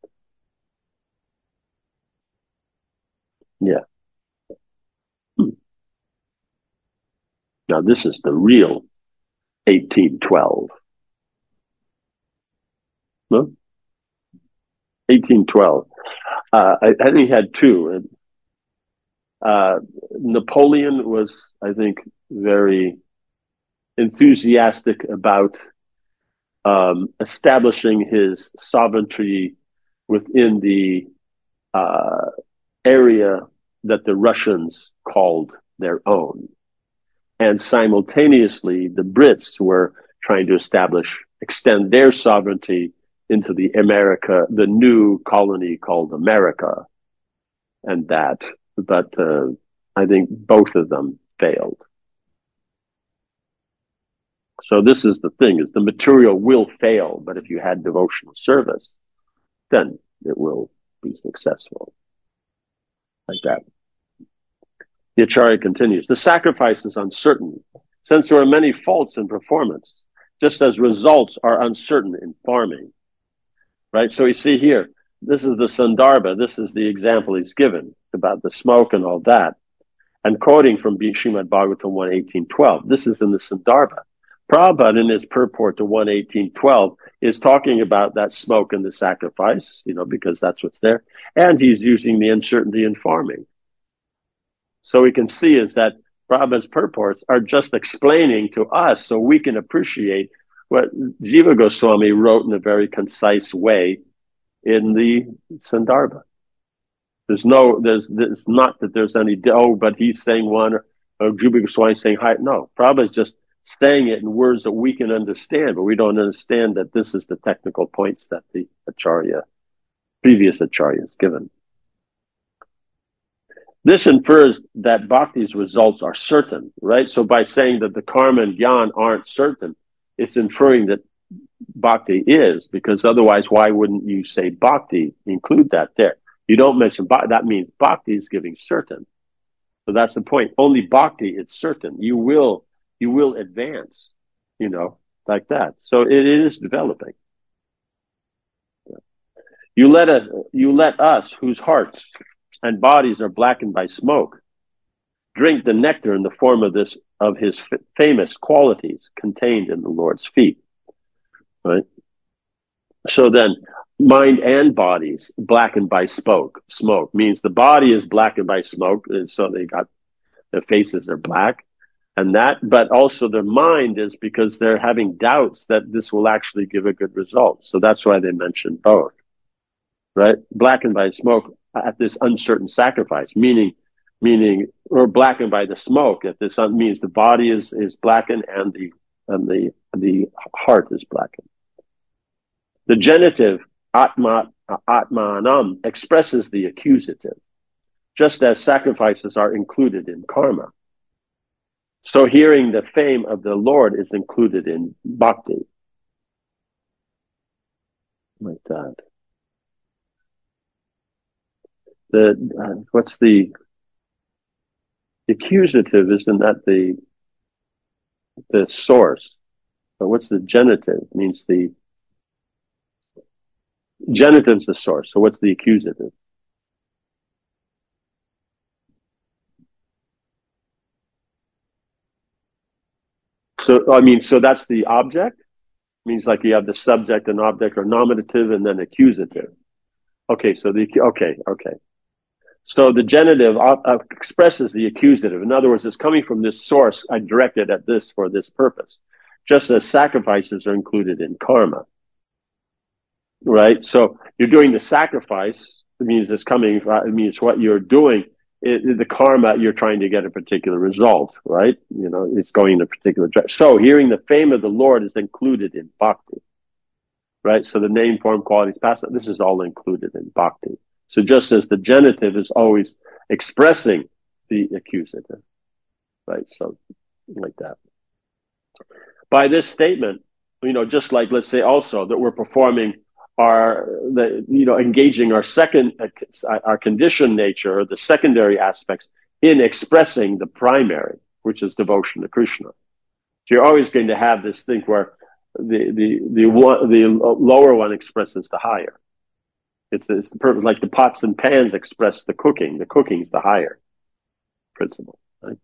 Yeah. Now this is the real 18:12. No? 18:12. I think he had two. Napoleon was, I think, very enthusiastic about establishing his sovereignty within the area that the Russians called their own. And simultaneously, the Brits were trying to extend their sovereignty into the new colony called America. And that, but I think both of them failed. So this is the thing, is the material will fail, but if you had devotional service, then it will be successful. Like that. The Acharya continues, the sacrifice is uncertain, since there are many faults in performance, just as results are uncertain in farming. Right? So you see here, this is the Sandarbha, this is the example he's given about the smoke and all that. And quoting from Srimad Bhagavatam 1:18-12, this is in the Sandarbha. Prabhupada, in his purport to 1:18-12, is talking about that smoke and the sacrifice, because that's what's there. And he's using the uncertainty in farming. So we can see is that Prabhupada's purports are just explaining to us so we can appreciate what Jiva Goswami wrote in a very concise way in the Sandarbha. There's not that there's any, but he's saying one, or Jiva Goswami saying hi. No, Prabhupada's just saying it in words that we can understand, but we don't understand that this is the technical points that the previous Acharya has given. This infers that bhakti's results are certain, right? So by saying that the karma and jnana aren't certain, it's inferring that bhakti is, because otherwise, why wouldn't you say bhakti? Include that there. You don't mention bhakti. That means bhakti is giving certain. So that's the point. Only bhakti is certain. You will advance, like that. So it is developing. You let us, whose hearts and bodies are blackened by smoke, drink the nectar in the form of his famous qualities contained in the Lord's feet. Right? So then, mind and bodies blackened by smoke. Smoke means the body is blackened by smoke, and so their faces are black, but also their mind is, because they're having doubts that this will actually give a good result. So that's why they mention both. Right? Blackened by smoke at this uncertain sacrifice, meaning, or blackened by the smoke. At this means the body is blackened and the heart is blackened. The genitive atmanam expresses the accusative, just as sacrifices are included in karma. So hearing the fame of the Lord is included in bhakti. Like that. What's the accusative? Isn't that the source? But what's the genitive? It means the genitive's the source. So what's the accusative? So that's the object? Means like you have the subject and object, or nominative and then accusative. Okay, so okay. So the genitive expresses the accusative. In other words, it's coming from this source. I directed at this for this purpose. Just as sacrifices are included in karma. Right? So you're doing the sacrifice. It means it means what you're doing. The karma, you're trying to get a particular result, right? It's going in a particular direction. So hearing the fame of the Lord is included in bhakti. Right? So the name, form, qualities, past, this is all included in bhakti. So just as the genitive is always expressing the accusative, right? So like that. By this statement, just like, let's say also that we're performing engaging our conditioned nature, or the secondary aspects, in expressing the primary, which is devotion to Krishna. So you're always going to have this thing where the lower one expresses the higher. It's the purpose, like the pots and pans express the cooking. The cooking is the higher principle. Right?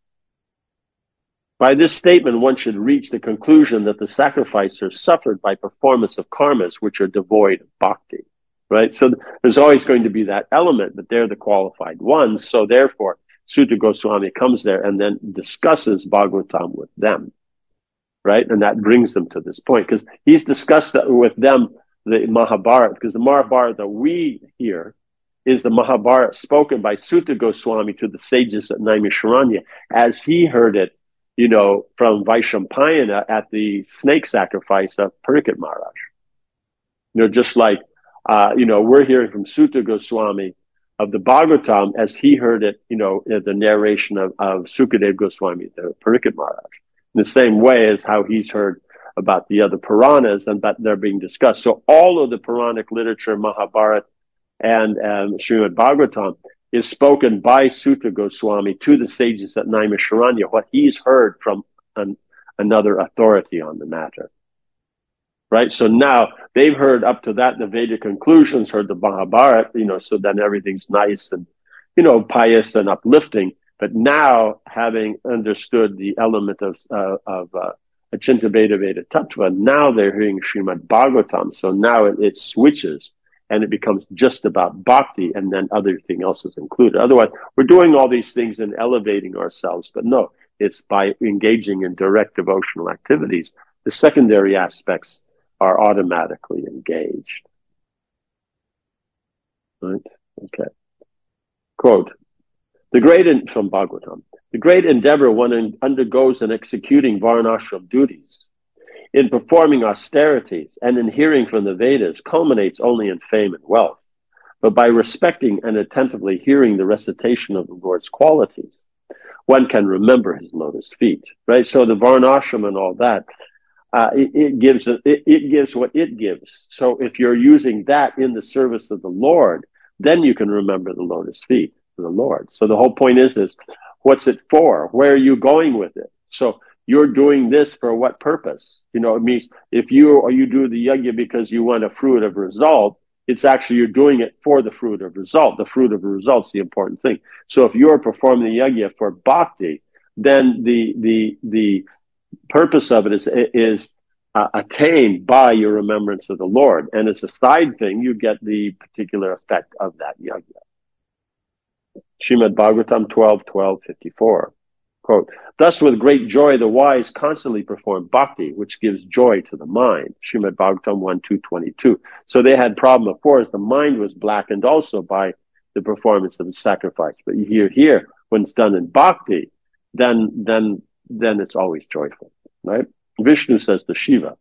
By this statement, one should reach the conclusion that the sacrificers suffered by performance of karmas which are devoid of bhakti. Right? So there's always going to be that element that they're the qualified ones. So therefore, Suta Goswami comes there and then discusses Bhagavatam with them. Right? And that brings them to this point, because he's discussed that with them the Mahabharata, because the Mahabharata that we hear is the Mahabharata spoken by Suta Goswami to the sages at Naimisharanya, as he heard it, from Vaishampayana at the snake sacrifice of Parikshit Maharaj. Just like, we're hearing from Suta Goswami of the Bhagavatam as he heard it, the narration of Sukadev Goswami, the Parikshit Maharaj. In the same way as how he's heard about the other Puranas and that they're being discussed. So all of the Puranic literature, Mahabharata and Srimad Bhagavatam, is spoken by Suta Goswami to the sages at Naimisharanya, what he's heard from another authority on the matter. Right? So now they've heard up to that the Vedic conclusions, heard the Mahabharata, so then everything's nice and, pious and uplifting. But now, having understood the element of Achinta Veda Veda Tattva, now they're hearing Srimad Bhagavatam. So now it switches and it becomes just about bhakti, and then everything else is included. Otherwise, we're doing all these things and elevating ourselves. But no, it's by engaging in direct devotional activities. The secondary aspects are automatically engaged. Right? Okay. Quote. From Bhagavatam, the great endeavor one undergoes in executing varnashram duties, in performing austerities, and in hearing from the Vedas culminates only in fame and wealth. but by respecting and attentively hearing the recitation of the Lord's qualities, one can remember his lotus feet, right? So the Varnashram and all that, it gives what it gives. So if you're using that in the service of the Lord, then you can remember the lotus feet of the Lord. So the whole point is what's it for? Where are you going with it? So you're doing this for what purpose? It means if you do the yajna because you want a fruit of result, it's actually you're doing it for the fruit of result. The fruit of result's the important thing. So if you're performing the yajna for bhakti, then the purpose of it is attained by your remembrance of the Lord. And as a side thing, you get the particular effect of that yajna. Srimad Bhagavatam 12:12-54. Quote, thus with great joy the wise constantly perform bhakti, which gives joy to the mind. Srimad Bhagavatam 1:2-22. So they had problem before as the mind was blackened also by the performance of the sacrifice. But here, when it's done in bhakti, then it's always joyful, right? Vishnu says to Shiva,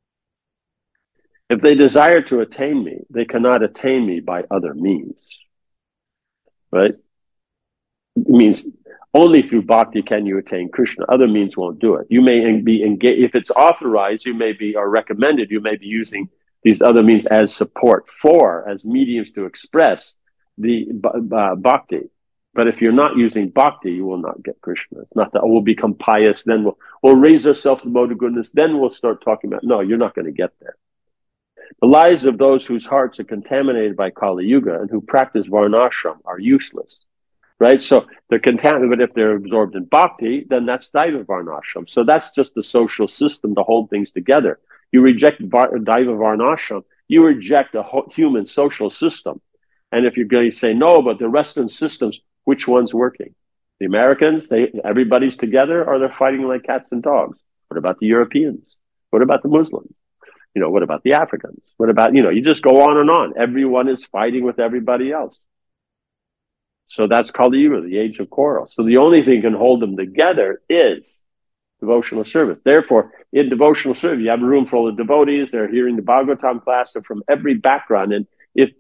if they desire to attain me, they cannot attain me by other means, right? It means only through bhakti can you attain Krishna. Other means won't do it. You may be engaged, if it's authorized, or recommended, you may be using these other means as support as mediums to express the bhakti. But if you're not using bhakti, you will not get Krishna. It's not that we'll become pious, then we'll raise ourselves to the mode of goodness, then we'll start talking about, no, you're not going to get there. The lives of those whose hearts are contaminated by Kali Yuga and who practice Varnashram are useless. Right? So they're contaminated, but if they're absorbed in bhakti, then that's Daiva Varnashram. So that's just the social system to hold things together. You reject Daiva Varnashram, you reject a human social system. And if you're going to say, no, but the Western systems, which one's working? The Americans, everybody's together, or they're fighting like cats and dogs? What about the Europeans? What about the Muslims? What about the Africans? What about, you just go on and on. Everyone is fighting with everybody else. So that's called the age of quarrel. So the only thing can hold them together is devotional service. Therefore, in devotional service, you have a room full of devotees. They're hearing the Bhagavatam class. They're from every background. And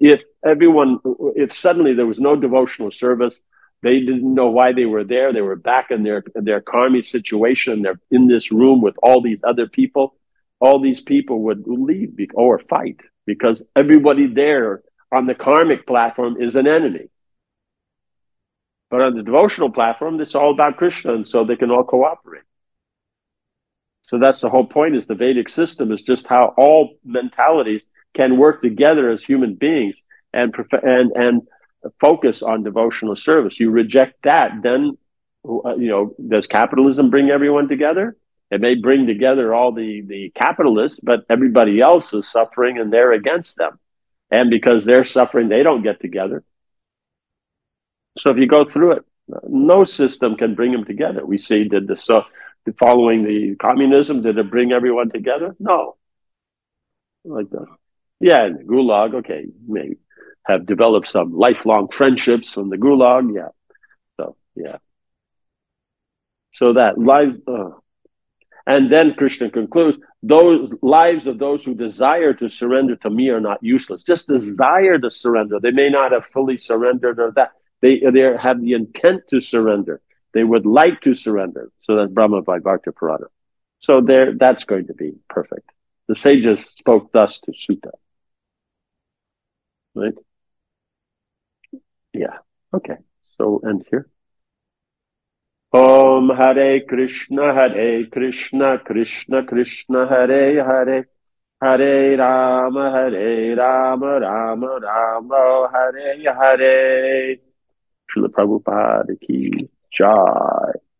if suddenly there was no devotional service, they didn't know why they were there. They were back in their karmic situation. They're in this room with all these other people. All these people would leave or fight because everybody there on the karmic platform is an enemy. But on the devotional platform, it's all about Krishna, and so they can all cooperate. So that's the whole point, is the Vedic system is just how all mentalities can work together as human beings and focus on devotional service. You reject that, then, does capitalism bring everyone together? It may bring together all the capitalists, but everybody else is suffering and they're against them. And because they're suffering, they don't get together. So if you go through it, no system can bring them together. We see, following the communism, did it bring everyone together? No. Like that. Yeah, in the Gulag, okay, maybe have developed some lifelong friendships from the Gulag, yeah. So, yeah. So that life, and then Krishna concludes, those lives of those who desire to surrender to me are not useless. Just desire to surrender. They may not have fully surrendered or that. They have the intent to surrender. They would like to surrender. So that's Brahma Vaivarta Purana. So that's going to be perfect. The sages spoke thus to Sutta. Right? Yeah. Okay. So end here. Om Hare Krishna, Krishna Krishna, Hare Hare, Hare Rama, Rama Rama, Hare Hare. Srila Prabhupada ki Jai.